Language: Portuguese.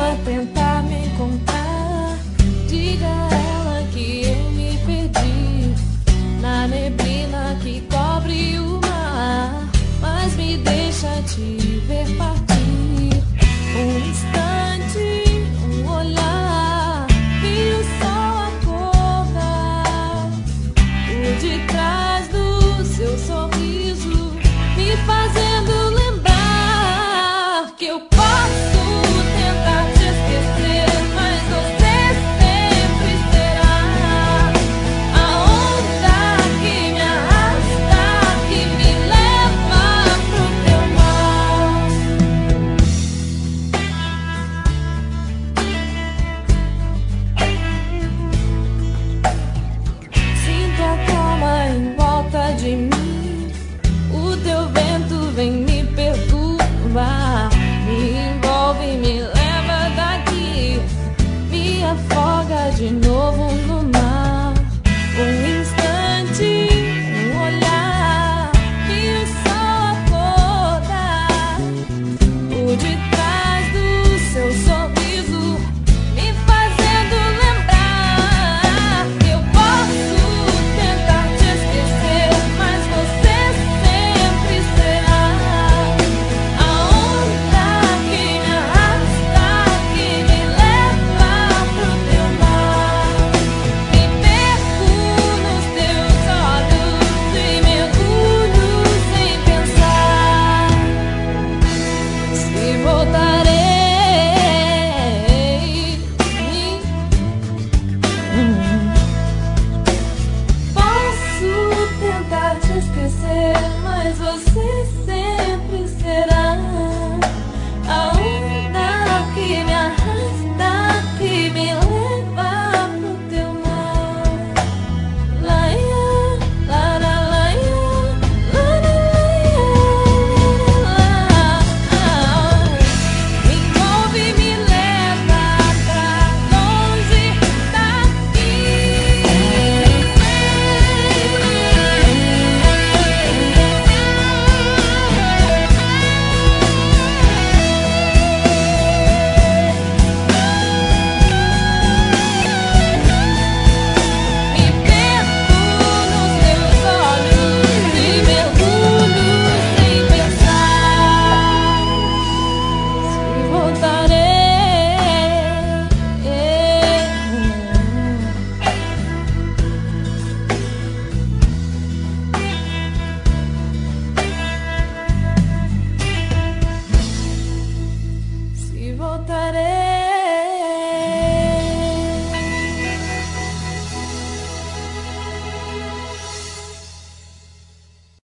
ela tentar me encontrar, diga a ela que eu me perdi na neblina que cobre o mar, mas me deixa te ver partir. Um instante, um olhar, vi o sol acordar por detrás do seu sorriso, me fazendo lembrar que eu posso tentar te esquecer, mas você sempre será a onda que me arrasta, que me leva pro teu mar. Sinto a calma em volta de mim, o teu vento vem me perturbar, me envolve, me leva daqui, me afoga.